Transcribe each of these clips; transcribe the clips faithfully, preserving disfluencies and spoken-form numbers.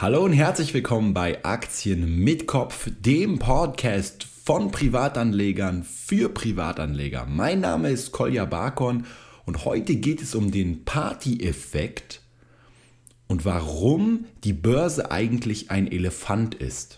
Hallo und herzlich willkommen bei Aktien mit Kopf, dem Podcast von Privatanlegern für Privatanleger. Mein Name ist Kolja Barkon und heute geht es um den Party-Effekt und warum die Börse eigentlich ein Elefant ist.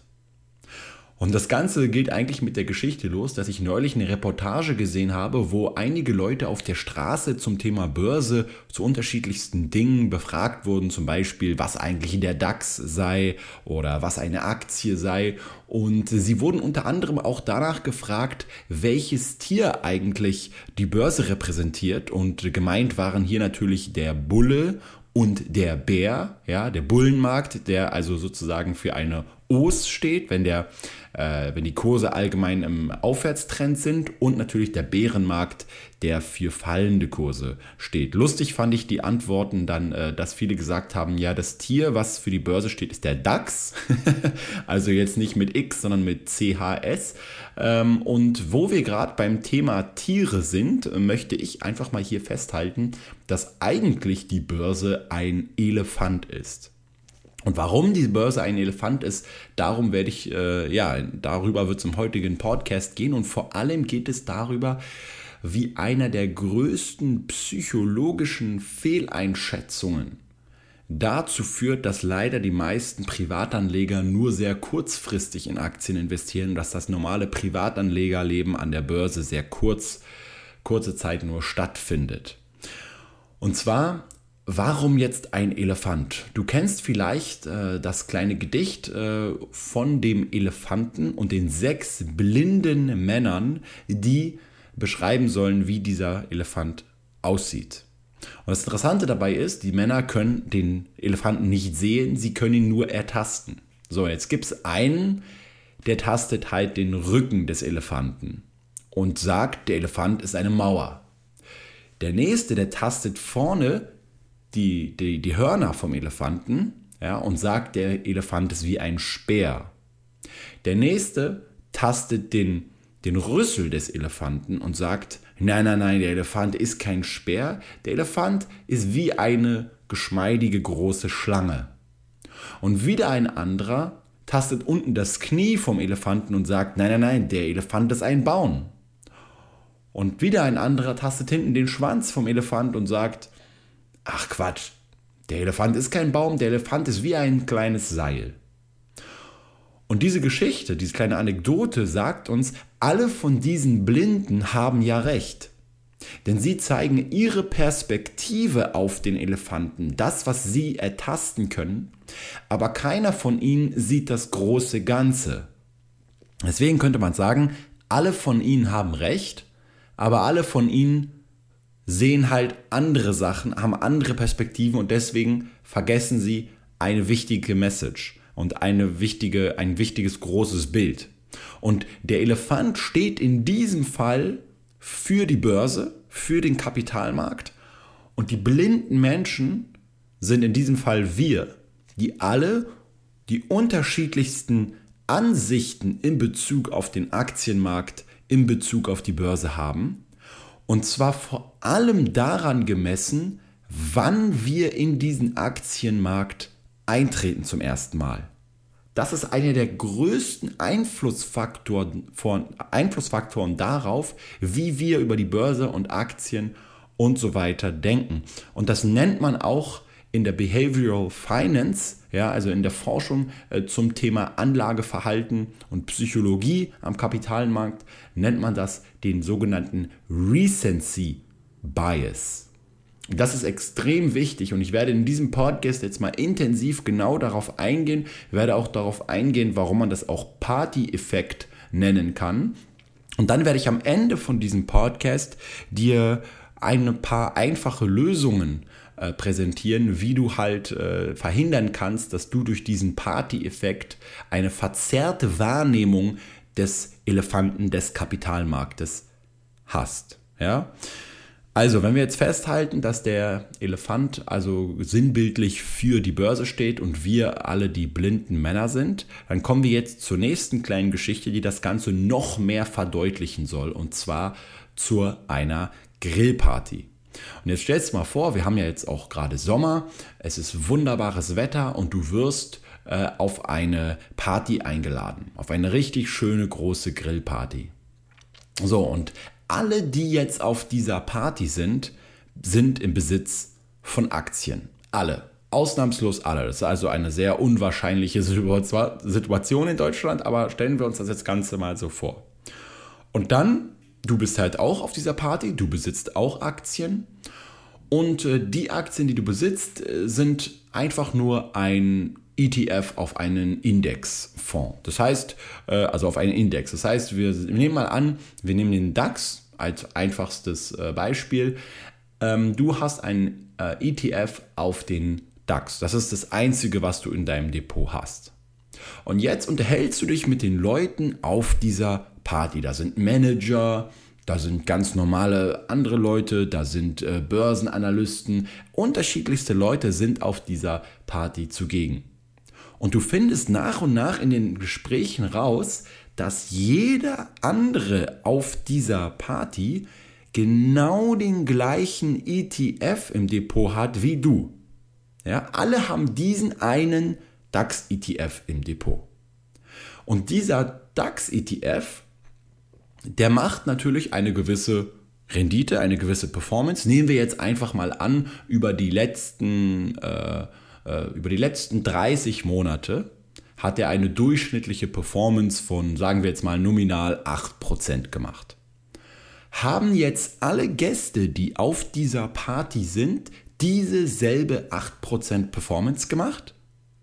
Und das Ganze geht eigentlich mit der Geschichte los, dass ich neulich eine Reportage gesehen habe, wo einige Leute auf der Straße zum Thema Börse zu unterschiedlichsten Dingen befragt wurden, zum Beispiel, was eigentlich der DAX sei oder was eine Aktie sei. Und sie wurden unter anderem auch danach gefragt, welches Tier eigentlich die Börse repräsentiert. Und gemeint waren hier natürlich der Bulle und der Bär, ja, der Bullenmarkt, der also sozusagen für eine Os steht, wenn der, äh, wenn die Kurse allgemein im Aufwärtstrend sind, und natürlich der Bärenmarkt, der für fallende Kurse steht. Lustig fand ich die Antworten dann, äh, dass viele gesagt haben, ja, das Tier, was für die Börse steht, ist der DAX, also jetzt nicht mit X, sondern mit C H S. Ähm, und wo wir gerade beim Thema Tiere sind, möchte ich einfach mal hier festhalten, dass eigentlich die Börse ein Elefant ist. Und warum die Börse ein Elefant ist, darum werde ich, äh, ja, darüber wird es im heutigen Podcast gehen. Und vor allem geht es darüber, wie einer der größten psychologischen Fehleinschätzungen dazu führt, dass leider die meisten Privatanleger nur sehr kurzfristig in Aktien investieren und dass das normale Privatanlegerleben an der Börse sehr kurz, kurze Zeit nur stattfindet. Und zwar, warum jetzt ein Elefant? Du kennst vielleicht äh, das kleine Gedicht äh, von dem Elefanten und den sechs blinden Männern, die beschreiben sollen, wie dieser Elefant aussieht. Und das Interessante dabei ist, die Männer können den Elefanten nicht sehen, sie können ihn nur ertasten. So, jetzt gibt es einen, der tastet halt den Rücken des Elefanten und sagt, der Elefant ist eine Mauer. Der nächste, der tastet vorne Die, die, die Hörner vom Elefanten, ja, und sagt, der Elefant ist wie ein Speer. Der nächste tastet den, den Rüssel des Elefanten und sagt, nein, nein, nein, der Elefant ist kein Speer, der Elefant ist wie eine geschmeidige große Schlange. Und wieder ein anderer tastet unten das Knie vom Elefanten und sagt, nein, nein, nein, der Elefant ist ein Baum. Und wieder ein anderer tastet hinten den Schwanz vom Elefant und sagt, ach Quatsch, der Elefant ist kein Baum, der Elefant ist wie ein kleines Seil. Und diese Geschichte, diese kleine Anekdote sagt uns, alle von diesen Blinden haben ja recht. Denn sie zeigen ihre Perspektive auf den Elefanten, das, was sie ertasten können, aber keiner von ihnen sieht das große Ganze. Deswegen könnte man sagen, alle von ihnen haben recht, aber alle von ihnen sehen halt andere Sachen, haben andere Perspektiven und deswegen vergessen sie eine wichtige Message und eine wichtige, ein wichtiges großes Bild. Und der Elefant steht in diesem Fall für die Börse, für den Kapitalmarkt, und die blinden Menschen sind in diesem Fall wir, die alle die unterschiedlichsten Ansichten in Bezug auf den Aktienmarkt, in Bezug auf die Börse haben. Und zwar vor allem daran gemessen, wann wir in diesen Aktienmarkt eintreten zum ersten Mal. Das ist einer der größten Einflussfaktoren, Einflussfaktoren darauf, wie wir über die Börse und Aktien und so weiter denken. Und das nennt man auch in der Behavioral Finance, ja, also in der Forschung äh, zum Thema Anlageverhalten und Psychologie am Kapitalmarkt, nennt man das den sogenannten Recency Bias. Das ist extrem wichtig und ich werde in diesem Podcast jetzt mal intensiv genau darauf eingehen, werde auch darauf eingehen, warum man das auch Party-Effekt nennen kann. Und dann werde ich am Ende von diesem Podcast dir ein paar einfache Lösungen äh, präsentieren, wie du halt äh, verhindern kannst, dass du durch diesen Party-Effekt eine verzerrte Wahrnehmung des Elefanten des Kapitalmarktes hast. Ja? Also, wenn wir jetzt festhalten, dass der Elefant also sinnbildlich für die Börse steht und wir alle die blinden Männer sind, dann kommen wir jetzt zur nächsten kleinen Geschichte, die das Ganze noch mehr verdeutlichen soll, und zwar zu einer Grillparty. Und jetzt stellst du mal vor, wir haben ja jetzt auch gerade Sommer, es ist wunderbares Wetter und du wirst äh, auf eine Party eingeladen, auf eine richtig schöne große Grillparty. So, und alle, die jetzt auf dieser Party sind, sind im Besitz von Aktien. Alle. Ausnahmslos alle. Das ist also eine sehr unwahrscheinliche Situation in Deutschland, aber stellen wir uns das jetzt Ganze mal so vor. Und dann, du bist halt auch auf dieser Party, du besitzt auch Aktien und äh, die Aktien, die du besitzt, äh, sind einfach nur ein E T F auf einen Indexfonds. Das heißt, äh, also auf einen Index. Das heißt, wir nehmen mal an, wir nehmen den DAX als einfachstes äh, Beispiel. Ähm, du hast einen äh, E T F auf den DAX. Das ist das Einzige, was du in deinem Depot hast. Und jetzt unterhältst du dich mit den Leuten auf dieser Party. Da sind Manager, da sind ganz normale andere Leute, da sind äh, Börsenanalysten. Unterschiedlichste Leute sind auf dieser Party zugegen. Und du findest nach und nach in den Gesprächen raus, dass jeder andere auf dieser Party genau den gleichen E T F im Depot hat wie du. Ja, alle haben diesen einen DAX-E T F im Depot. Und dieser DAX-E T F, der macht natürlich eine gewisse Rendite, eine gewisse Performance. Nehmen wir jetzt einfach mal an, über die letzten, äh, äh, über die letzten dreißig Monate hat er eine durchschnittliche Performance von, sagen wir jetzt mal nominal acht Prozent gemacht. Haben jetzt alle Gäste, die auf dieser Party sind, diese selbe acht Prozent Performance gemacht?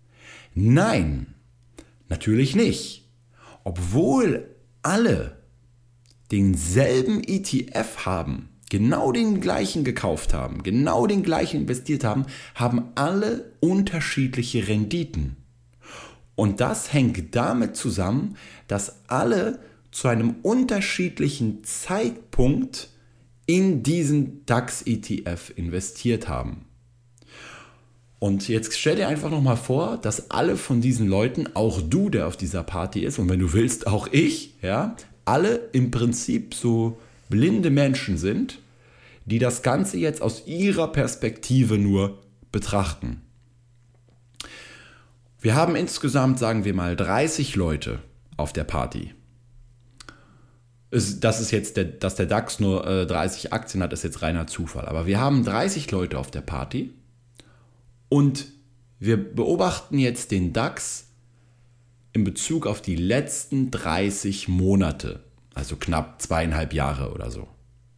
Nein, natürlich nicht. Obwohl alle denselben E T F haben, genau den gleichen gekauft haben, genau den gleichen investiert haben, haben alle unterschiedliche Renditen. Und das hängt damit zusammen, dass alle zu einem unterschiedlichen Zeitpunkt in diesen DAX-E T F investiert haben. Und jetzt stell dir einfach nochmal vor, dass alle von diesen Leuten, auch du, der auf dieser Party ist, und wenn du willst, auch ich, ja, alle im Prinzip so blinde Menschen sind, die das Ganze jetzt aus ihrer Perspektive nur betrachten. Wir haben insgesamt, sagen wir mal, dreißig Leute auf der Party. Das ist jetzt, der, dass der DAX nur äh, dreißig Aktien hat, ist jetzt reiner Zufall. Aber wir haben dreißig Leute auf der Party und wir beobachten jetzt den DAX in Bezug auf die letzten dreißig Monate, also knapp zweieinhalb Jahre oder so.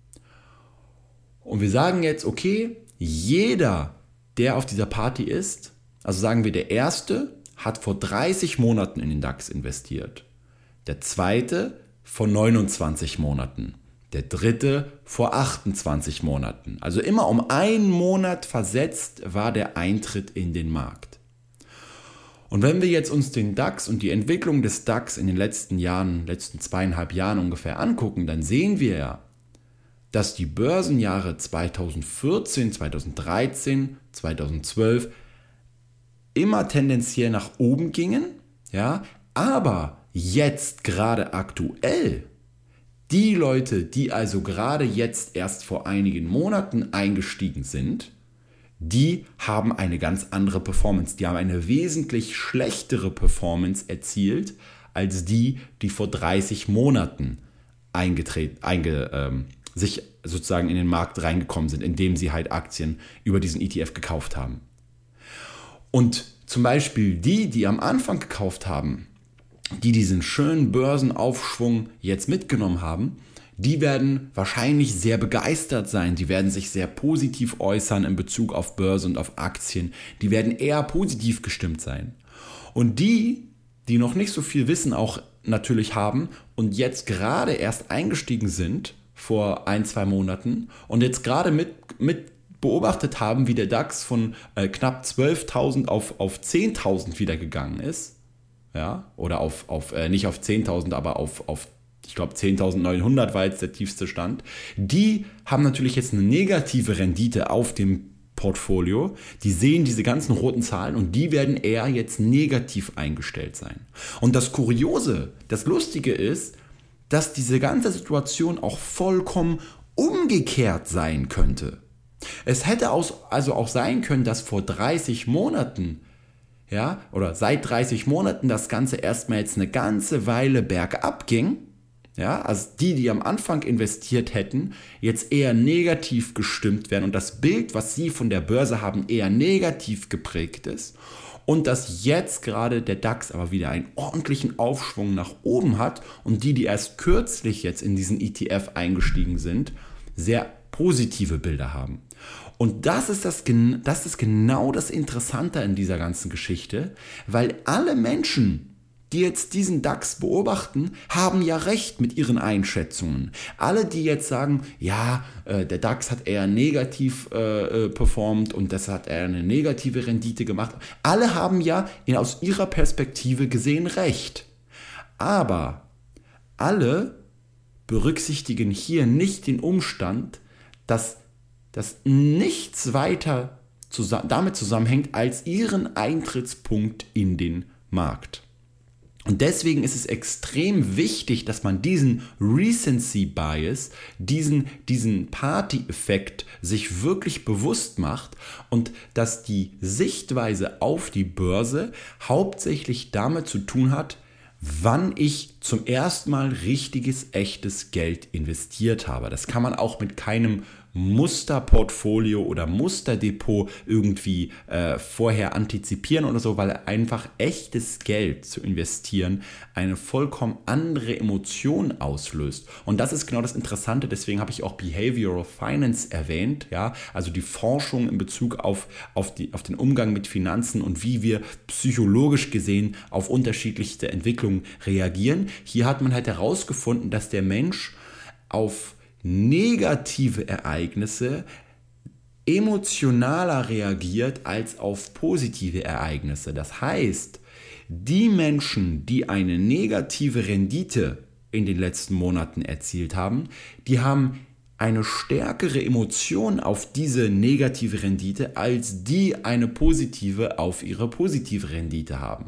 Und wir sagen jetzt, okay, jeder, der auf dieser Party ist, also sagen wir, der Erste hat vor dreißig Monaten in den DAX investiert, der Zweite vor neunundzwanzig Monaten, der Dritte vor achtundzwanzig Monaten. Also immer um einen Monat versetzt war der Eintritt in den Markt. Und wenn wir jetzt uns den DAX und die Entwicklung des DAX in den letzten Jahren, letzten zweieinhalb Jahren ungefähr angucken, dann sehen wir ja, dass die Börsenjahre zweitausendvierzehn, zweitausenddreizehn, zweitausendzwölf immer tendenziell nach oben gingen, ja, aber jetzt gerade aktuell, die Leute, die also gerade jetzt erst vor einigen Monaten eingestiegen sind, die haben eine ganz andere Performance. Die haben eine wesentlich schlechtere Performance erzielt als die, die vor dreißig Monaten eingetreten, einge, ähm, sich sozusagen in den Markt reingekommen sind, indem sie halt Aktien über diesen E T F gekauft haben. Und zum Beispiel die, die am Anfang gekauft haben, die diesen schönen Börsenaufschwung jetzt mitgenommen haben, die werden wahrscheinlich sehr begeistert sein, die werden sich sehr positiv äußern in Bezug auf Börse und auf Aktien, die werden eher positiv gestimmt sein. Und die, die noch nicht so viel Wissen auch natürlich haben und jetzt gerade erst eingestiegen sind vor ein, zwei Monaten und jetzt gerade mit, mit beobachtet haben, wie der DAX von äh, knapp zwölftausend auf, auf zehntausend wieder gegangen ist, ja, oder auf, auf äh, nicht auf zehntausend, aber auf, auf ich glaube zehntausendneunhundert war jetzt der tiefste Stand, die haben natürlich jetzt eine negative Rendite auf dem Portfolio, die sehen diese ganzen roten Zahlen und die werden eher jetzt negativ eingestellt sein. Und das Kuriose, das Lustige ist, dass diese ganze Situation auch vollkommen umgekehrt sein könnte. Es hätte also auch sein können, dass vor dreißig Monaten ja, oder seit dreißig Monaten das Ganze erstmal jetzt eine ganze Weile bergab ging, ja, also die, die am Anfang investiert hätten, jetzt eher negativ gestimmt werden und das Bild, was sie von der Börse haben, eher negativ geprägt ist und dass jetzt gerade der DAX aber wieder einen ordentlichen Aufschwung nach oben hat und die, die erst kürzlich jetzt in diesen E T F eingestiegen sind, sehr positive Bilder haben. Und das ist, das, das ist genau das Interessante in dieser ganzen Geschichte, weil alle Menschen, die jetzt diesen DAX beobachten, haben ja recht mit ihren Einschätzungen. Alle, die jetzt sagen, ja, äh, der DAX hat eher negativ äh, performt und das hat eher eine negative Rendite gemacht, alle haben ja in, aus ihrer Perspektive gesehen recht. Aber alle berücksichtigen hier nicht den Umstand, dass das nichts weiter zusammen, damit zusammenhängt als ihren Eintrittspunkt in den Markt. Und deswegen ist es extrem wichtig, dass man diesen Recency Bias, diesen, diesen Party-Effekt sich wirklich bewusst macht und dass die Sichtweise auf die Börse hauptsächlich damit zu tun hat, wann ich zum ersten Mal richtiges, echtes Geld investiert habe. Das kann man auch mit keinem Musterportfolio oder Musterdepot irgendwie äh, vorher antizipieren oder so, weil einfach echtes Geld zu investieren eine vollkommen andere Emotion auslöst. Und das ist genau das Interessante, deswegen habe ich auch Behavioral Finance erwähnt, ja, also die Forschung in Bezug auf, auf, die, auf den Umgang mit Finanzen und wie wir psychologisch gesehen auf unterschiedlichste Entwicklungen reagieren. Hier hat man halt herausgefunden, dass der Mensch auf negative Ereignisse emotionaler reagiert als auf positive Ereignisse. Das heißt, die Menschen, die eine negative Rendite in den letzten Monaten erzielt haben, die haben eine stärkere Emotion auf diese negative Rendite, als die eine positive auf ihre positive Rendite haben.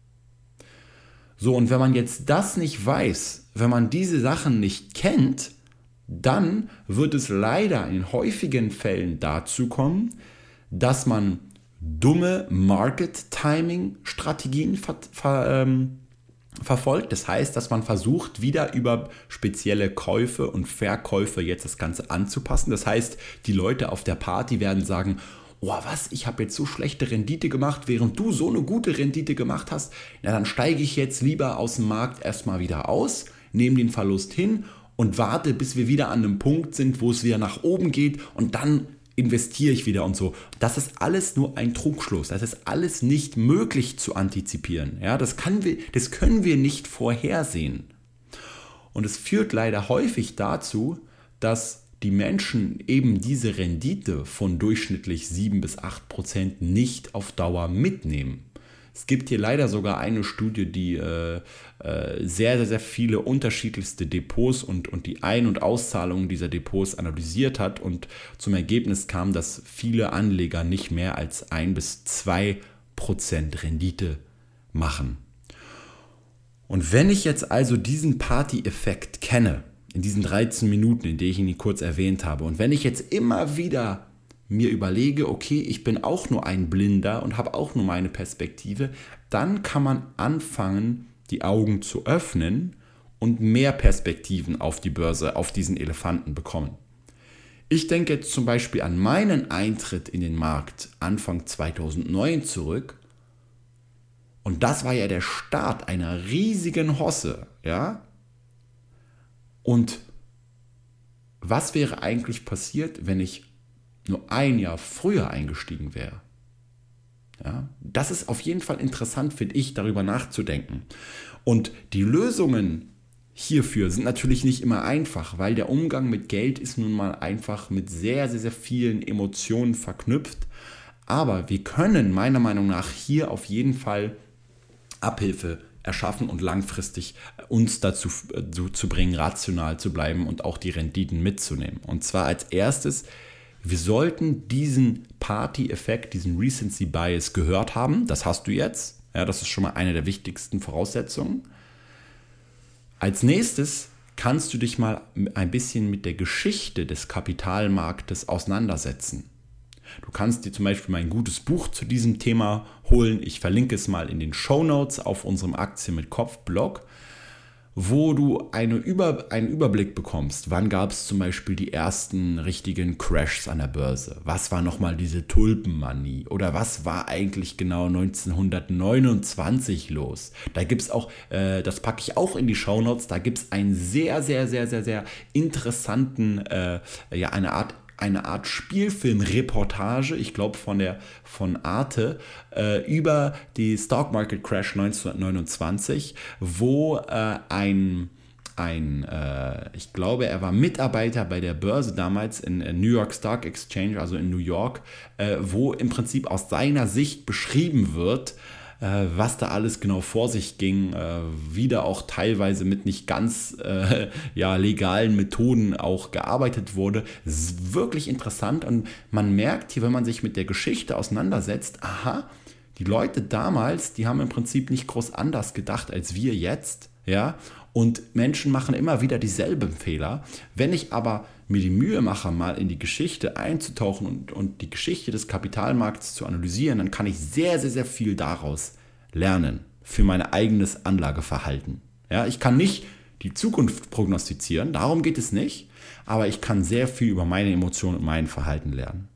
So, und wenn man jetzt das nicht weiß, wenn man diese Sachen nicht kennt, dann wird es leider in häufigen Fällen dazu kommen, dass man dumme Market-Timing-Strategien ver, ver, ähm, verfolgt. Das heißt, dass man versucht, wieder über spezielle Käufe und Verkäufe jetzt das Ganze anzupassen. Das heißt, die Leute auf der Party werden sagen, oh was, ich habe jetzt so schlechte Rendite gemacht, während du so eine gute Rendite gemacht hast. Na, dann steige ich jetzt lieber aus dem Markt erstmal wieder aus, nehme den Verlust hin und warte, bis wir wieder an einem Punkt sind, wo es wieder nach oben geht und dann investiere ich wieder und so. Das ist alles nur ein Trugschluss. Das ist alles nicht möglich zu antizipieren. Ja, das, kann wir, das können wir nicht vorhersehen. Und es führt leider häufig dazu, dass die Menschen eben diese Rendite von durchschnittlich sieben bis acht Prozent nicht auf Dauer mitnehmen. Es gibt hier leider sogar eine Studie, die äh, äh, sehr, sehr, sehr viele unterschiedlichste Depots und, und die Ein- und Auszahlungen dieser Depots analysiert hat und zum Ergebnis kam, dass viele Anleger nicht mehr als ein bis zwei Prozent Rendite machen. Und wenn ich jetzt also diesen Party-Effekt kenne, in diesen dreizehn Minuten, in denen ich ihn kurz erwähnt habe, und wenn ich jetzt immer wieder mir überlege, okay, ich bin auch nur ein Blinder und habe auch nur meine Perspektive, dann kann man anfangen, die Augen zu öffnen und mehr Perspektiven auf die Börse, auf diesen Elefanten bekommen. Ich denke jetzt zum Beispiel an meinen Eintritt in den Markt Anfang zweitausendneun zurück und das war ja der Start einer riesigen Hosse, ja? Und was wäre eigentlich passiert, wenn ich nur ein Jahr früher eingestiegen wäre? Ja, das ist auf jeden Fall interessant, finde ich, darüber nachzudenken. Und die Lösungen hierfür sind natürlich nicht immer einfach, weil der Umgang mit Geld ist nun mal einfach mit sehr, sehr, sehr vielen Emotionen verknüpft. Aber wir können meiner Meinung nach hier auf jeden Fall Abhilfe erschaffen und langfristig uns dazu zu, zu bringen, rational zu bleiben und auch die Renditen mitzunehmen. Und zwar als erstes, wir sollten diesen Party-Effekt, diesen Recency Bias gehört haben. Das hast du jetzt. Ja, das ist schon mal eine der wichtigsten Voraussetzungen. Als nächstes kannst du dich mal ein bisschen mit der Geschichte des Kapitalmarktes auseinandersetzen. Du kannst dir zum Beispiel mein gutes Buch zu diesem Thema holen. Ich verlinke es mal in den Shownotes auf unserem Aktien mit Kopf Blog, wo du eine Über, einen Überblick bekommst. Wann gab es zum Beispiel die ersten richtigen Crashs an der Börse? Was war nochmal diese Tulpenmanie? Oder was war eigentlich genau neunzehnhundertneunundzwanzig los? Da gibt es auch, äh, das packe ich auch in die Shownotes, da gibt es einen sehr, sehr, sehr, sehr, sehr interessanten, äh, ja, eine Art eine Art Spielfilmreportage, ich glaube von der von Arte, äh, über die Stock Market Crash neunzehnhundertneunundzwanzig, wo äh, ein, ein äh, ich glaube, er war Mitarbeiter bei der Börse damals in äh, New York Stock Exchange, also in New York, äh, wo im Prinzip aus seiner Sicht beschrieben wird, was da alles genau vor sich ging, wieder auch teilweise mit nicht ganz äh, ja, legalen Methoden auch gearbeitet wurde. Das ist wirklich interessant und man merkt hier, wenn man sich mit der Geschichte auseinandersetzt, aha, die Leute damals, die haben im Prinzip nicht groß anders gedacht als wir jetzt, ja, und Menschen machen immer wieder dieselben Fehler. Wenn ich aber mir die Mühe mache, mal in die Geschichte einzutauchen und, und die Geschichte des Kapitalmarkts zu analysieren, dann kann ich sehr, sehr, sehr viel daraus lernen für mein eigenes Anlageverhalten. Ja, ich kann nicht die Zukunft prognostizieren, darum geht es nicht, aber ich kann sehr viel über meine Emotionen und mein Verhalten lernen.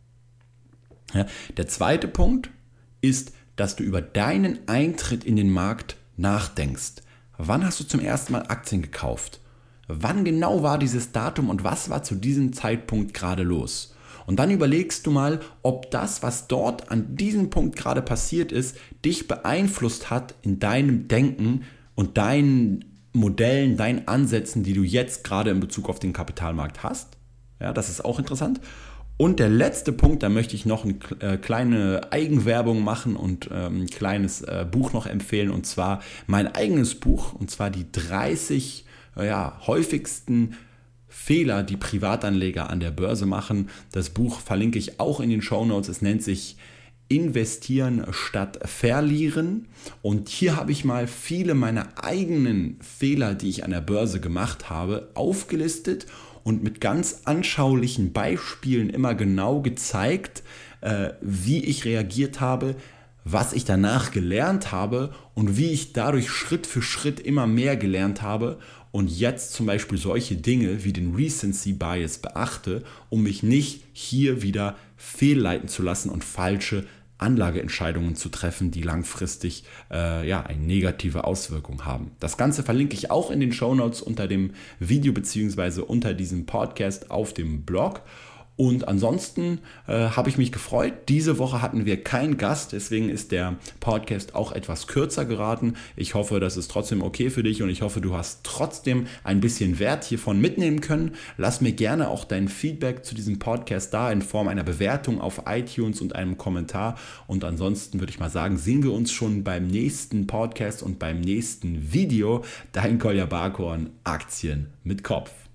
Ja, der zweite Punkt ist, dass du über deinen Eintritt in den Markt nachdenkst. Wann hast du zum ersten Mal Aktien gekauft? Wann genau war dieses Datum und was war zu diesem Zeitpunkt gerade los? Und dann überlegst du mal, ob das, was dort an diesem Punkt gerade passiert ist, dich beeinflusst hat in deinem Denken und deinen Modellen, deinen Ansätzen, die du jetzt gerade in Bezug auf den Kapitalmarkt hast. Ja, das ist auch interessant. Und der letzte Punkt, da möchte ich noch eine äh, kleine Eigenwerbung machen und ähm, ein kleines äh, Buch noch empfehlen, und zwar mein eigenes Buch, und zwar die dreißig äh, ja, häufigsten Fehler, die Privatanleger an der Börse machen. Das Buch verlinke ich auch in den Shownotes. Es nennt sich Investieren statt Verlieren. Und hier habe ich mal viele meiner eigenen Fehler, die ich an der Börse gemacht habe, aufgelistet und mit ganz anschaulichen Beispielen immer genau gezeigt, äh, wie ich reagiert habe, was ich danach gelernt habe und wie ich dadurch Schritt für Schritt immer mehr gelernt habe und jetzt zum Beispiel solche Dinge wie den Recency Bias beachte, um mich nicht hier wieder fehlleiten zu lassen und falsche Anlageentscheidungen zu treffen, die langfristig äh, ja, eine negative Auswirkung haben. Das Ganze verlinke ich auch in den Shownotes unter dem Video bzw. unter diesem Podcast auf dem Blog. Und ansonsten äh, habe ich mich gefreut. Diese Woche hatten wir keinen Gast, deswegen ist der Podcast auch etwas kürzer geraten. Ich hoffe, das ist trotzdem okay für dich und ich hoffe, du hast trotzdem ein bisschen Wert hiervon mitnehmen können. Lass mir gerne auch dein Feedback zu diesem Podcast da in Form einer Bewertung auf iTunes und einem Kommentar. Und ansonsten würde ich mal sagen, sehen wir uns schon beim nächsten Podcast und beim nächsten Video. Dein Kolja Barkhorn, Aktien mit Kopf.